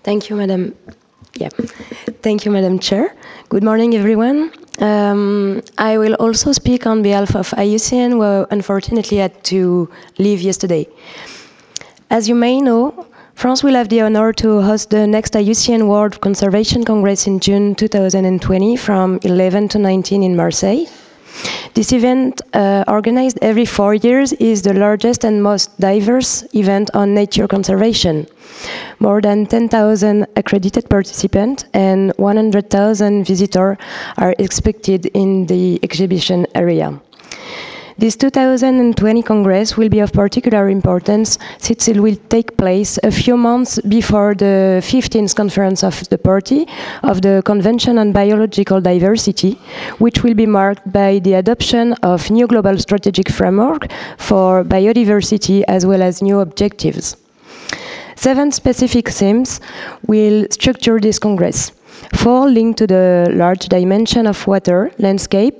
Thank you, Madam. Yeah. Thank you, Madam Chair. Good morning, everyone. I will also speak on behalf of IUCN, who unfortunately had to leave yesterday. As you may know, France will have the honor to host the next IUCN World Conservation Congress in June 2020 from 11 to 19 in Marseille. This event, organized every 4 years, is the largest and most diverse event on nature conservation. More than 10,000 accredited participants and 100,000 visitors are expected in the exhibition area. This 2020 Congress will be of particular importance since it will take place a few months before the 15th Conference of the Party of the Convention on Biological Diversity, which will be marked by the adoption of new global strategic framework for biodiversity as well as new objectives. 7 specific themes will structure this Congress. 4 linked to the large dimension of water, landscape,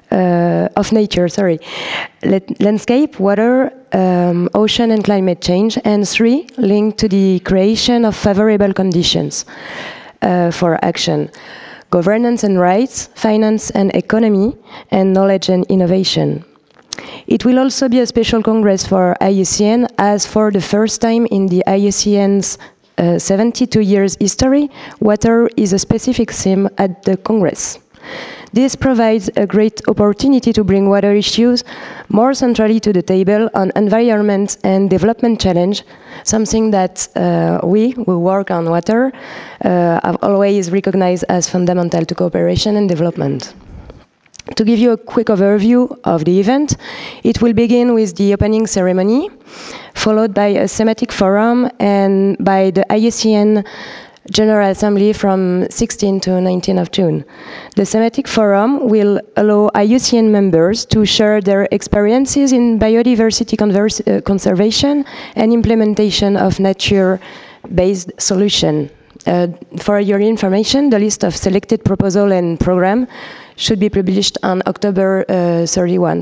landscape, water, ocean and climate change, and 3 linked to the creation of favorable conditions for action, governance and rights, finance and economy, and knowledge and innovation. It will also be a special congress for IUCN, as for the first time in the IUCN's 72 years history, water is a specific theme at the Congress. This provides a great opportunity to bring water issues more centrally to the table on environment and development challenge, something that we who work on water have always recognized as fundamental to cooperation and development. To give you a quick overview of the event, it will begin with the opening ceremony, followed by a thematic forum and by the IUCN General Assembly from 16 to 19 of June. The thematic forum will allow IUCN members to share their experiences in biodiversity conservation and implementation of nature-based solutions. For your information, the list of selected proposals and programs should be published on October 31.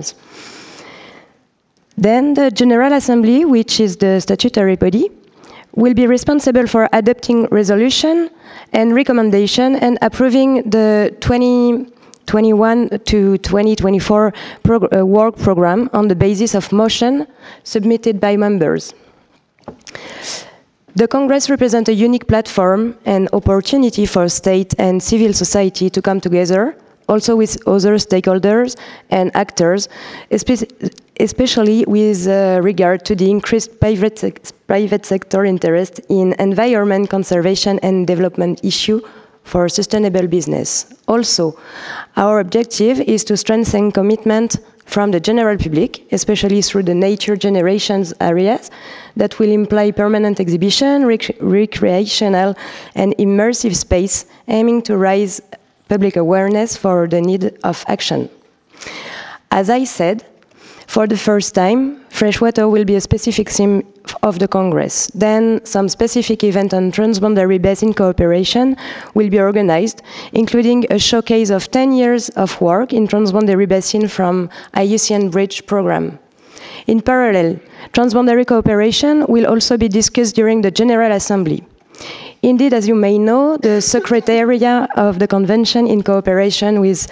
Then the General Assembly, which is the statutory body, will be responsible for adopting resolution and recommendation and approving the 2021 to 2024 work program on the basis of motion submitted by members. The Congress represents a unique platform and opportunity for state and civil society to come together, also with other stakeholders and actors, especially with regard to the increased private sector interest in environment conservation and development issue for sustainable business. Also, our objective is to strengthen commitment from the general public, especially through the nature generations areas that will imply permanent exhibition, recreational and immersive space, aiming to raise public awareness for the need of action. As I said, for the first time, freshwater will be a specific theme of the Congress. Then some specific event on transboundary basin cooperation will be organized, including a showcase of 10 years of work in transboundary basin from IUCN Bridge program. In parallel, transboundary cooperation will also be discussed during the General Assembly. Indeed, as you may know, the Secretariat of the Convention, in cooperation with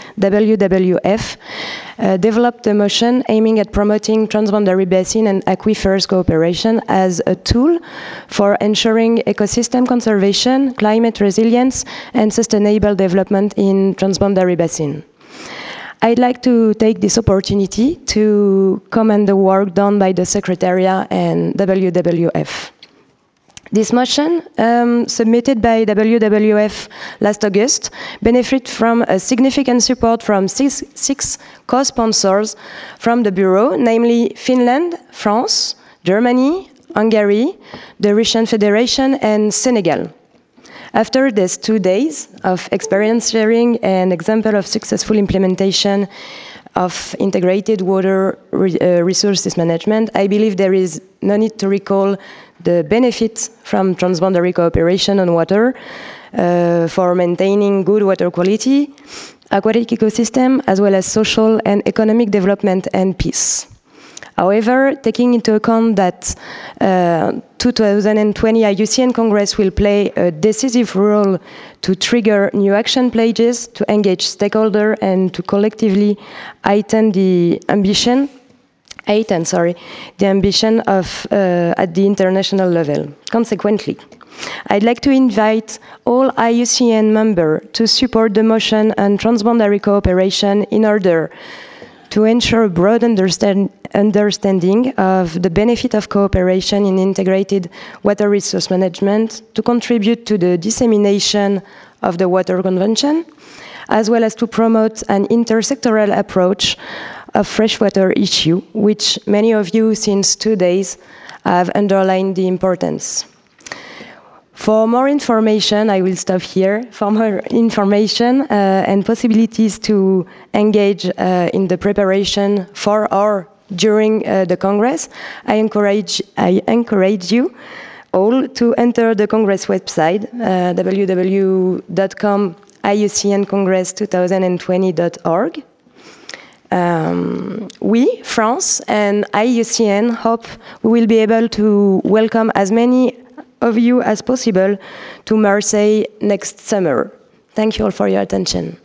WWF, developed a motion aiming at promoting transboundary basin and aquifers cooperation as a tool for ensuring ecosystem conservation, climate resilience, and sustainable development in transboundary basin. I'd like to take this opportunity to commend the work done by the Secretariat and WWF. This motion, submitted by WWF last August, benefits from a significant support from six co-sponsors from the Bureau, namely Finland, France, Germany, Hungary, the Russian Federation, and Senegal. After these 2 days of experience sharing and example of successful implementation of integrated water resources management, I believe there is no need to recall the benefits from transboundary cooperation on water for maintaining good water quality, aquatic ecosystem, as well as social and economic development and peace. However, taking into account that 2020 IUCN Congress will play a decisive role to trigger new action pledges, to engage stakeholders, and to collectively heighten the ambition of at the international level. Consequently, I'd like to invite all IUCN members to support the motion on transboundary cooperation in order to ensure a broad understanding of the benefit of cooperation in integrated water resource management, to contribute to the dissemination of the Water Convention, as well as to promote an intersectoral approach of freshwater issue, which many of you since 2 days have underlined the importance. For more information, I will stop here. For more information and possibilities to engage in the preparation for or during the Congress, I encourage you all to enter the Congress website, www.iucncongress2020.org. We, France, and IUCN hope we will be able to welcome as many of you as possible to Marseille next summer. Thank you all for your attention.